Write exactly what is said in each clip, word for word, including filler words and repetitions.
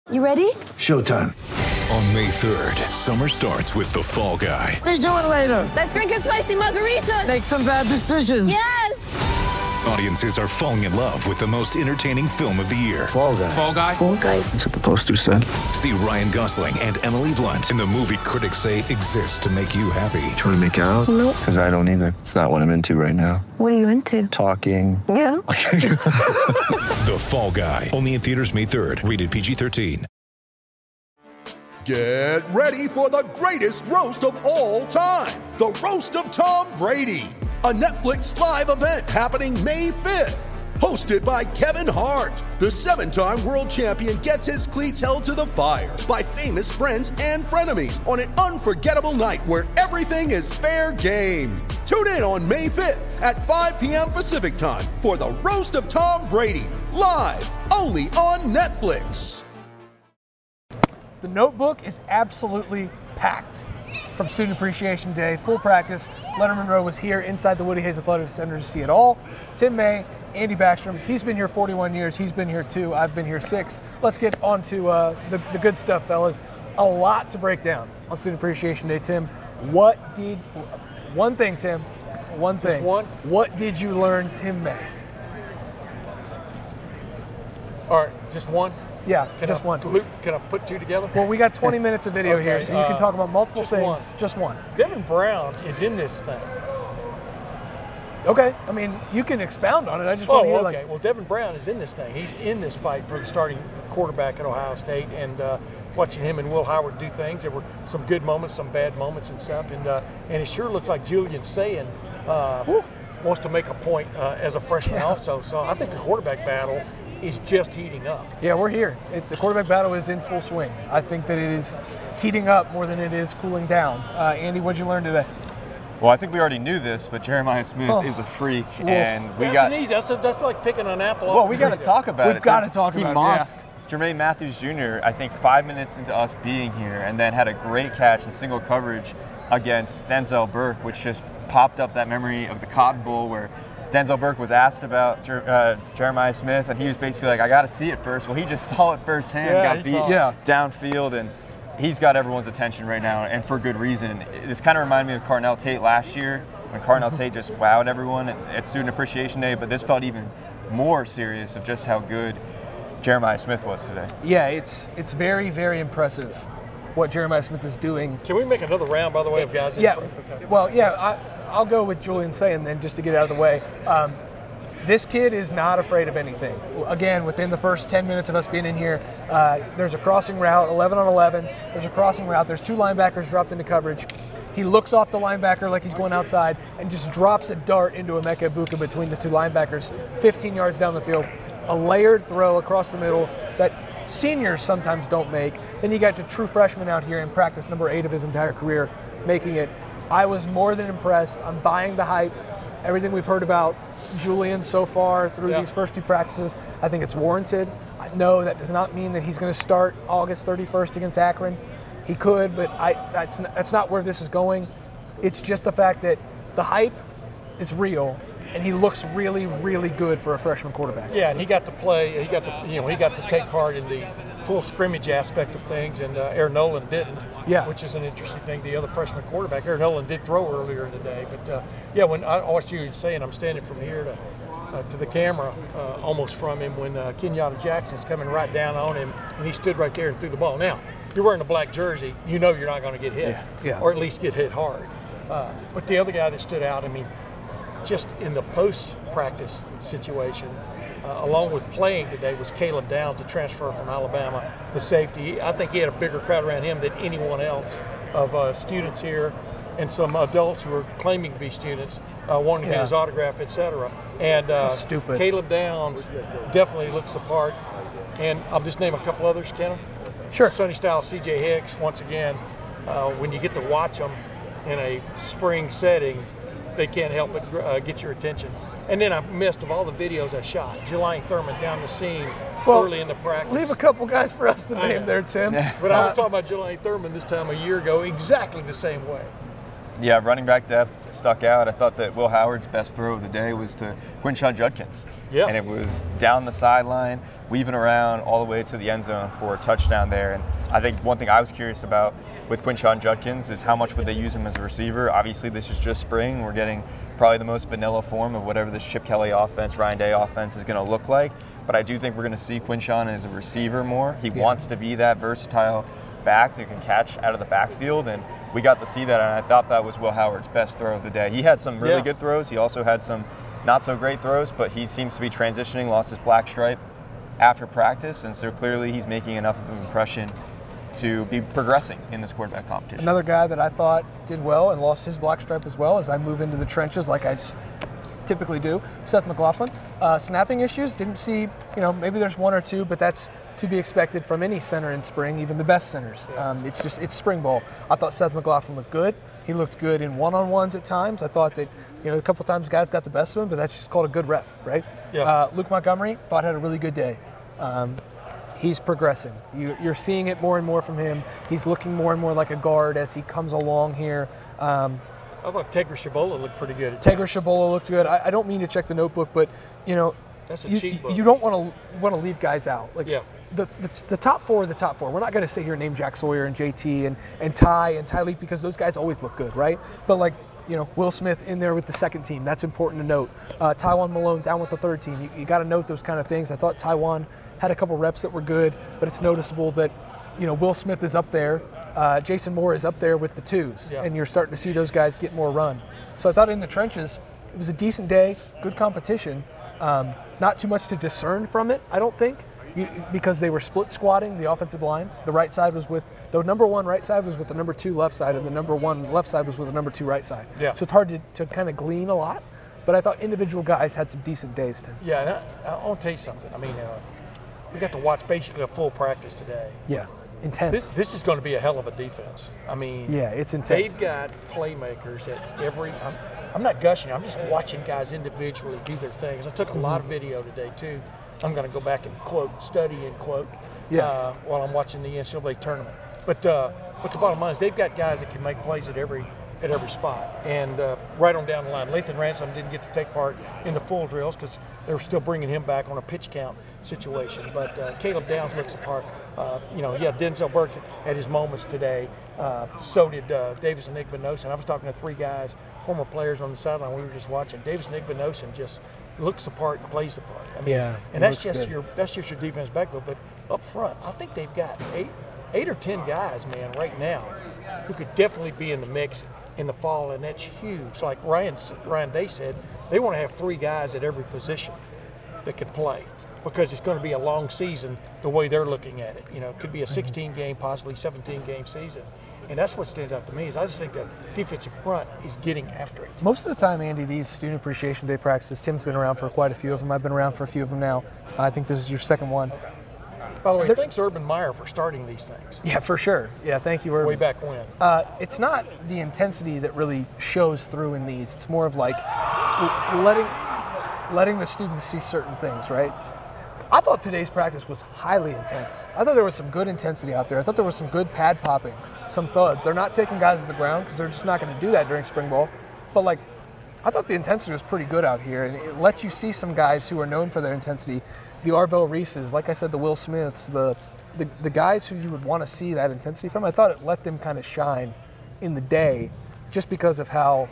You ready? Showtime. On May third, summer starts with The Fall Guy. Let's do it later. Let's drink a spicy margarita. Make some bad decisions. Yes! Audiences are falling in love with the most entertaining film of the year. Fall Guy. Fall Guy? Fall Guy. That's what the poster said. See Ryan Gosling and Emily Blunt in the movie critics say exists to make you happy. Trying to make it out? Nope. Because I don't either. It's not what I'm into right now. What are you into? Talking. Yeah. The Fall Guy. Only in theaters May third. Rated P G thirteen. Get ready for the greatest roast of all time. The Roast of Tom Brady. A Netflix live event happening May fifth. Hosted by Kevin Hart. The seven-time world champion gets his cleats held to the fire by famous friends and frenemies on an unforgettable night where everything is fair game. Tune in on May fifth at five p.m. Pacific time for the Roast of Tom Brady. Live only on Netflix. The Notebook is absolutely packed from Student Appreciation Day, full practice. Leonard Monroe was here inside the Woody Hayes Athletic Center to see it all. Tim May, Andy Backstrom, he's been here forty-one years, he's been here two, I've been here six. Let's get on to uh, the, the good stuff, fellas. A lot to break down on Student Appreciation Day. Tim, what did, one thing, Tim, one thing. Just one? What did you learn Tim May? All right, just one? Yeah, Can just I, one. Luke, can I put two together? Well, we got twenty minutes of video Okay, here, so you can uh, talk about multiple just things. one. Just one. Devin Brown is in this thing. Okay, I mean, you can expound on it. I just want Oh, to hear, okay. like, Well, Devin Brown is in this thing. He's in this fight for the starting quarterback at Ohio State, and uh, watching him and Will Howard do things. There were some good moments, some bad moments and stuff, and uh, and it sure looks like Julian Sayin uh, wants to make a point uh, as a freshman Yeah. also. So I think the quarterback battle is just heating up. yeah, we're here. It, the quarterback battle is in full swing. I think that it is heating up more than it is cooling down. Uh, Andy, what'd you learn today? Well, I think we already knew this, but Jeremiah Smith Oh. is a freak, Wolf. and we that's got. an easy. That's, a, that's like picking an apple. Well, off we the got to tree. talk about We've it. gotta talk he about it, mossed Jermaine Matthews Junior, I think, five minutes into us being here, and then had a great catch in single coverage against Denzel Burke, which just popped up that memory of the Cotton Bowl where Denzel Burke was asked about Jer- uh, Jeremiah Smith, and he was basically like, I got to see it first. Well, he just saw it firsthand, Yeah, got he beat saw it. Yeah. downfield, and he's got everyone's attention right now, and for good reason. This kind of reminded me of Carnell Tate last year, when Carnell Tate just wowed everyone at, at Student Appreciation Day, but this felt even more serious of just how good Jeremiah Smith was today. Yeah, it's it's very, very impressive what Jeremiah Smith is doing. Can we make another round, by the way, of guys? in- Yeah, Okay. well, yeah, I, I'll go with Julian Sayin then, just to get out of the way. Um, this kid is not afraid of anything. Again, within the first ten minutes of us being in here, uh, there's a crossing route, eleven on eleven. There's a crossing route. There's two linebackers dropped into coverage. He looks off the linebacker like he's going outside and just drops a dart into Emeka Ibuka between the two linebackers, fifteen yards down the field. A layered throw across the middle that seniors sometimes don't make. Then you got the true freshman out here in practice number eight of his entire career making it. I was more than impressed. I'm buying the hype. Everything we've heard about Julian so far through Yeah. these first two practices, I think it's warranted. I know that does not mean that he's going to start August thirty-first against Akron. He could, but I, that's, that's not where this is going. It's just the fact that the hype is real, and he looks really, really good for a freshman quarterback. Yeah, and he got to play. He got to, you know, he got to take part in the full scrimmage aspect of things, and uh, Aaron Nolan didn't. Yeah. Which is an interesting thing. The other freshman quarterback, Aaron Nolan, did throw earlier in the day, but uh, yeah, when I watched you saying, I'm standing from here to uh, to the camera, uh, almost from him, when uh, Kenyatta Jackson's coming right down on him, and he stood right there and threw the ball. Now, you're wearing a black jersey, you know you're not going to get hit, Yeah. Yeah. or at least get hit hard. Uh, but the other guy that stood out, I mean, just in the post-practice situation, uh, along with playing today, was Caleb Downs, a transfer from Alabama, the safety. I think he had a bigger crowd around him than anyone else of uh, students here, and some adults who were claiming to be students, uh, wanting to Yeah. get his autograph, et cetera. And uh, Stupid. Caleb Downs definitely looks the part. And I'll just name a couple others, Ken. Sure. Sonny Style, C J Hicks, once again, uh, when you get to watch them in a spring setting, they can't help but uh, get your attention. And then I missed, of all the videos I shot, Jelani Thurman down the scene Well, early in the practice. Leave a couple guys for us to I name know. there, Tim. But I was Uh, talking about Jelani Thurman this time a year ago, exactly the same way. Yeah, running back depth stuck out. I thought that Will Howard's best throw of the day was to Quinshon Judkins. Yeah. And it was down the sideline, weaving around all the way to the end zone for a touchdown there. And I think one thing I was curious about with Quinshon Judkins is how much would they use him as a receiver. Obviously, this is just spring. We're getting probably the most vanilla form of whatever this Chip Kelly offense, Ryan Day offense is going to look like. But I do think we're going to see Quinshon as a receiver more. He yeah. wants to be that versatile back that can catch out of the backfield, and we got to see that, and I thought that was Will Howard's best throw of the day. He had some really yeah. good throws. He also had some not so great throws, but he seems to be transitioning, lost his black stripe after practice, and so clearly he's making enough of an impression to be progressing in this quarterback competition. Another guy that I thought did well and lost his black stripe as well as I move into the trenches like I just typically do, Seth McLaughlin. Uh, snapping issues, didn't see, you know, maybe there's one or two, but that's to be expected from any center in spring, even the best centers. Um, it's just, it's spring ball. I thought Seth McLaughlin looked good. He looked good in one-on-ones at times. I thought that, you know, a couple times guys got the best of him, but that's just called a good rep, right? Yeah. Uh, Luke Montgomery, thought had a really good day. Um, he's progressing. You, you're seeing it more and more from him. He's looking more and more like a guard as he comes along here. Um, I thought Tegra Shabola looked pretty good. Tegra Shabola looked good. I, I don't mean to check the notebook, but, you know, that's a you, cheat book. You don't want to want to leave guys out. Like, yeah. The, the, the top four are the top four. We're not going to sit here and name Jack Sawyer and J T and, and Ty and Tyleek because those guys always look good, right? But, like, you know, Will Smith in there with the second team. That's important to note. Uh, Tywon Malone down with the third team. You, you got to note those kind of things. I thought Tywon had a couple reps that were good, but it's noticeable that, you know, Will Smith is up there. Uh, Jason Moore is up there with the twos, yeah. and you're starting to see those guys get more run. So I thought in the trenches, it was a decent day, good competition. Um, not too much to discern from it, I don't think, you, because they were split squatting the offensive line. The right side was with, the number one right side was with the number two left side, and the number one left side was with the number two right side. Yeah. So it's hard to, to kind of glean a lot, but I thought individual guys had some decent days, Tim. Yeah, and I, I want to tell you something. I mean, uh, we got to watch basically a full practice today. Yeah, intense. This, this is going to be a hell of a defense. I mean, yeah, it's intense. They've got playmakers at every. I'm, I'm not gushing. I'm just watching guys individually do their things. I took a mm-hmm. lot of video today too. I'm going to go back and quote, study and quote, yeah. uh, while I'm watching the N C double A tournament. But uh, but the bottom line is they've got guys that can make plays at every at every spot, and uh, right on down the line. Lathan Ransom didn't get to take part in the full drills because they were still bringing him back on a pitch count situation. But uh, Caleb Downs looks the part. Uh, you know, yeah, Denzel Burke had his moments today. Uh, so did uh, Davis Igbinosun. I was talking to three guys, former players on the sideline. We were just watching. Davis Igbinosun just looks the part and plays the part. I mean, yeah, and that's just good. your that's just your defense backfield. But up front, I think they've got eight eight or ten guys, man, right now, who could definitely be in the mix in the fall, and that's huge. Like Ryan Ryan Day said, they want to have three guys at every position that can play because it's going to be a long season the way they're looking at it. You know, it could be a sixteen game, possibly seventeen game season. And that's what stands out to me is I just think that defensive front is getting after it. Most of the time, Andy, these Student Appreciation Day practices, Tim's been around for quite a few of them. I've been around for a few of them now. I think this is your second one. By the way, They're, thanks Urban Meyer for starting these things. Yeah, for sure. Yeah, thank you, Urban. Way back when. Uh, it's not the intensity that really shows through in these. It's more of like letting letting the students see certain things, right? I thought today's practice was highly intense. I thought there was some good intensity out there. I thought there was some good pad popping, some thuds. They're not taking guys to the ground because they're just not going to do that during spring ball. But, like, I thought the intensity was pretty good out here, and it lets you see some guys who are known for their intensity. The Arvell Reeses, like I said, the Will Smiths, the, the, the guys who you would want to see that intensity from. I thought it let them kind of shine in the day just because of how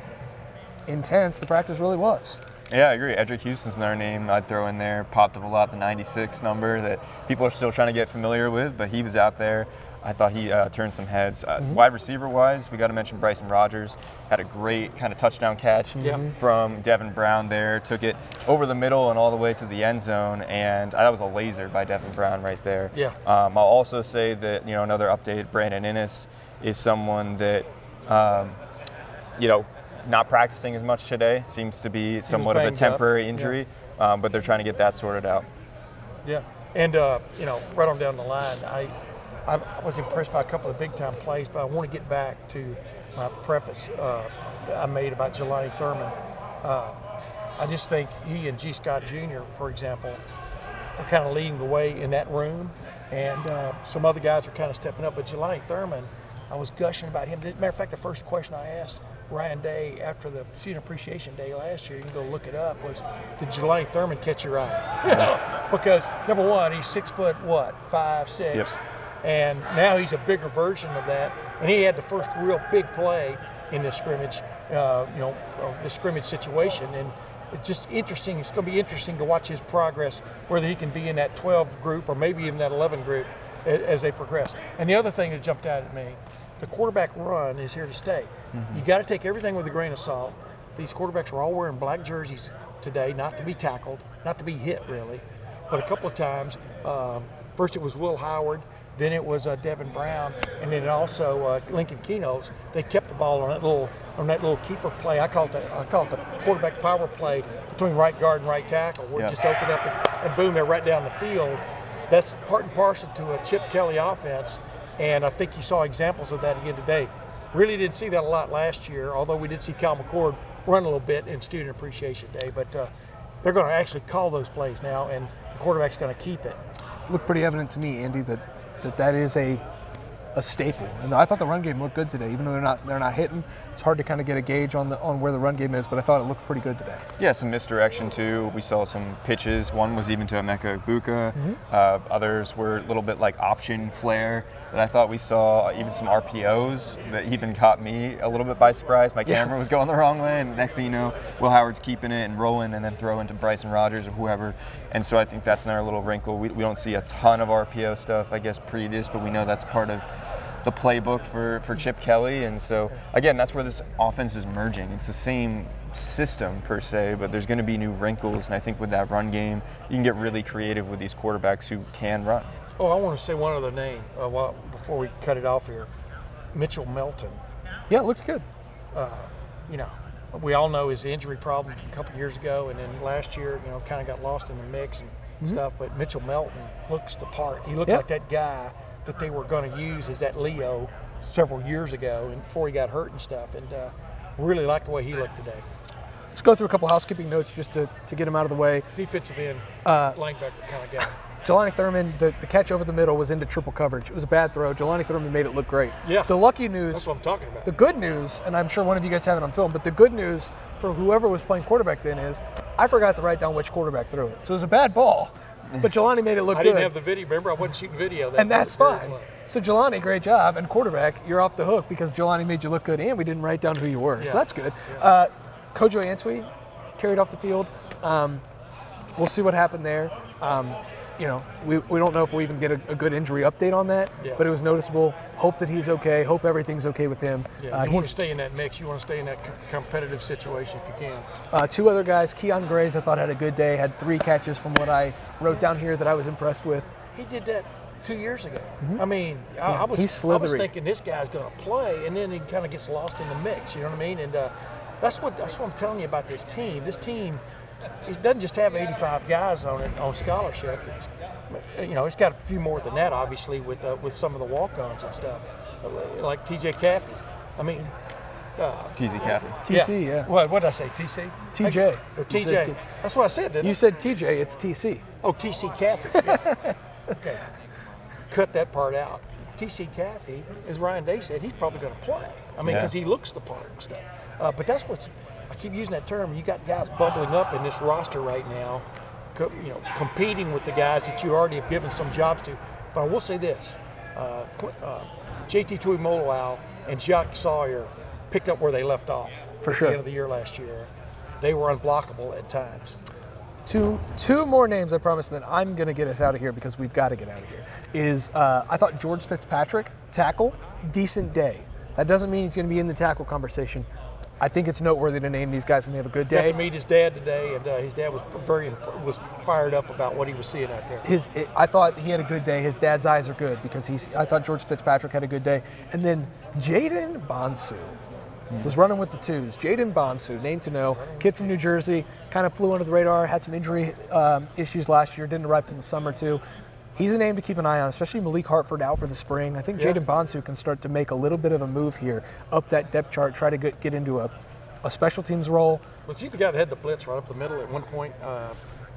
intense the practice really was. Yeah, I agree. Edric Houston's another name I'd throw in there. Popped up a lot, the ninety-six number that people are still trying to get familiar with, but he was out there. I thought he uh, turned some heads. Uh, mm-hmm. Wide receiver-wise, we got to mention Bryson Rogers. Had a great kind of touchdown catch mm-hmm. from Devin Brown there. Took it over the middle and all the way to the end zone, and that was a laser by Devin Brown right there. Yeah. Um, I'll also say that, you know, another update, Brandon Innes is someone that, um, you know, not practicing as much today. Seems to be somewhat of a temporary up. injury, yeah. um, but they're trying to get that sorted out. Yeah, and, uh, you know, right on down the line, I I was impressed by a couple of big-time plays, but I want to get back to my preface uh, I made about Jelani Thurman. Uh, I just think he and G. Scott Junior, for example, are kind of leading the way in that room, and uh, some other guys are kind of stepping up. But Jelani Thurman, I was gushing about him. As a matter of fact, the first question I asked Ryan Day after the Student Appreciation Day last year, you can go look it up, was did Jelani Thurman catch your eye? Because number one, he's six foot what, five, six, yep. and now he's a bigger version of that. And he had the first real big play in this scrimmage, uh, you know, the scrimmage situation, and it's just interesting. It's going to be interesting to watch his progress, whether he can be in that twelve group or maybe even that eleven group as, as they progress. And the other thing that jumped out at me, the quarterback run is here to stay. Mm-hmm. You got to take everything with a grain of salt. These quarterbacks were all wearing black jerseys today, not to be tackled, not to be hit really, but a couple of times. Um, first it was Will Howard, then it was uh, Devin Brown, and then also uh, Lincoln Keno's. They kept the ball on that little on that little keeper play. I call it the, I call it the quarterback power play between right guard and right tackle, where yeah. it just opened up and, and boom, they're right down the field. That's part and parcel to a Chip Kelly offense. And I think you saw examples of that again today. Really didn't see that a lot last year, although we did see Cal McCord run a little bit in Student Appreciation Day. But uh, they're going to actually call those plays now, and the quarterback's going to keep it. It looked pretty evident to me, Andy, that that, that is a a staple. And I thought the run game looked good today, even though they're not they're not hitting. It's hard to kind of get a gauge on the on where the run game is, but I thought it looked pretty good today. Yeah, some misdirection too. We saw some pitches. One was even to Emeka Egbuka. Mm-hmm. Uh, others were a little bit like option flare that I thought we saw. Even some R P Os that even caught me a little bit by surprise. My camera yeah. was going the wrong way, and next thing you know, Will Howard's keeping it and rolling, and then throwing to Bryson Rogers or whoever. And so I think that's another little wrinkle. We, we don't see a ton of R P O stuff, I guess, pre this, but we know that's part of the playbook for, for Chip Kelly. And so, again, that's where this offense is merging. It's the same system, per se, but there's going to be new wrinkles. And I think with that run game, you can get really creative with these quarterbacks who can run. Oh, I want to say one other name uh, while, before we cut it off here. Mitchell Melton. Yeah, it looks good. Uh, you know, we all know his injury problem a couple years ago, and then last year, you know, kind of got lost in the mix and mm-hmm. stuff. But Mitchell Melton looks the part. He looks yep. like that guy that they were going to use as that Leo several years ago and before he got hurt and stuff. And uh, really like the way he looked today. Let's go through a couple housekeeping notes just to, to get him out of the way. Defensive end, uh, linebacker kind of guy. Jelani Thurman, the, the catch over the middle was into triple coverage. It was a bad throw. Jelani Thurman made it look great. Yeah. The lucky news. That's what I'm talking about. The good news, and I'm sure one of you guys have it on film, but the good news for whoever was playing quarterback then is I forgot to write down which quarterback threw it. So it was a bad ball, but Jelani made it look I good. I didn't have the video. Remember, I wasn't shooting video. That and that's fine. So Jelani, great job. And quarterback, you're off the hook because Jelani made you look good and we didn't write down who you were. Yeah. So that's good. Yeah. Uh, Kojo Ansui carried off the field. Um, we'll see what happened there. Um, you know, we, we don't know if we'll even get a, a good injury update on that, yeah. but it was noticeable. Hope that he's okay. Hope everything's okay with him. Yeah, uh, you want to stay in that mix. You want to stay in that co- competitive situation if you can. Uh, two other guys, Keon Grays, I thought had a good day. Had three catches from what I wrote down here that I was impressed with. He did that two years ago. Mm-hmm. I mean, I, yeah, I was he's I was thinking this guy's going to play, and then he kind of gets lost in the mix. You know what I mean? And uh, that's what that's what I'm telling you about this team. This team, it doesn't just have eighty-five guys on it on scholarship. It's, you know, it's got a few more than that, obviously, with uh, with some of the walk-ons and stuff, like T J Caffey. I mean, uh, T Z Caffey. T C, yeah. yeah. What what did I say? T C? T J. Or T J. T- that's what I said, didn't you I? You said T J. It's T C. Oh, T C Caffey. Yeah. Okay. Cut that part out. T C Caffey, as Ryan Day said, he's probably going to play. I mean, because yeah. he looks the part and stuff. Uh, but that's what's, I keep using that term, you got guys bubbling up in this roster right now, co- you know, competing with the guys that you already have given some jobs to. But I will say this, uh, uh, J T Tuimoloau and Jacques Sawyer picked up where they left off. For at sure. the end of the year last year. They were unblockable at times. Two two more names, I promise, and then I'm going to get us out of here because we've got to get out of here, is uh, I thought George Fitzpatrick, tackle, decent day. That doesn't mean he's going to be in the tackle conversation. I think it's noteworthy to name these guys when they have a good day. Got to meet his dad today, and uh, his dad was very was fired up about what he was seeing out there. His, it, I thought he had a good day. His dad's eyes are good because he's. I thought George Fitzpatrick had a good day. And then Jaden Bonsu was running with the twos. Jaden Bonsu, name to know, kid from New Jersey, kind of flew under the radar, had some injury um, issues last year, didn't arrive till the summer too. He's a name to keep an eye on, especially Malik Hartford out for the spring. I think yeah. Jaden Bonsu can start to make a little bit of a move here, up that depth chart, try to get, get into a, a special teams role. Was he the guy that had the blitz right up the middle at one point? Uh, uh,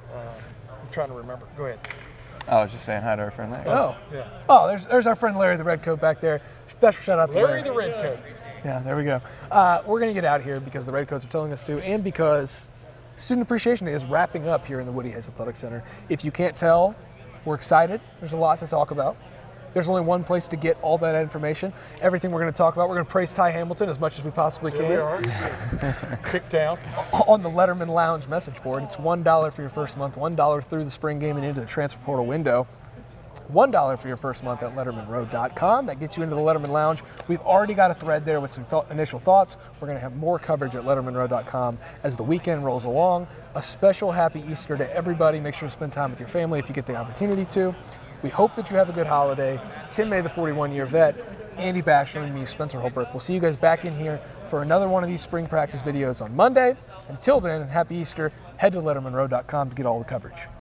I'm trying to remember. Go ahead. I was just saying hi to our friend Larry. Oh, yeah. Oh, there's there's our friend Larry the Redcoat back there. Special shout out to Larry. Larry the Redcoat. Yeah, there we go. Uh, we're going to get out of here because the Redcoats are telling us to, and because Student Appreciation Day is wrapping up here in the Woody Hayes Athletic Center. If you can't tell, we're excited. There's a lot to talk about. There's only one place to get all that information. Everything we're going to talk about, we're going to praise Ty Hamilton as much as we possibly can. Here we are. Kicked down. On the Letterman Lounge message board. It's one dollar for your first month, one dollar through the spring game and into the transfer portal window. one dollar for your first month at letterman road dot com. That gets you into the Letterman Lounge. We've already got a thread there with some th- initial thoughts. We're going to have more coverage at letterman road dot com as the weekend rolls along. A special happy Easter to everybody. Make sure to spend time with your family if you get the opportunity to. We hope that you have a good holiday. Tim May, the forty-one-year vet, Andy Bachelor, and me, Spencer Holbrook. We'll see you guys back in here for another one of these spring practice videos on Monday. Until then, happy Easter. Head to letterman road dot com to get all the coverage.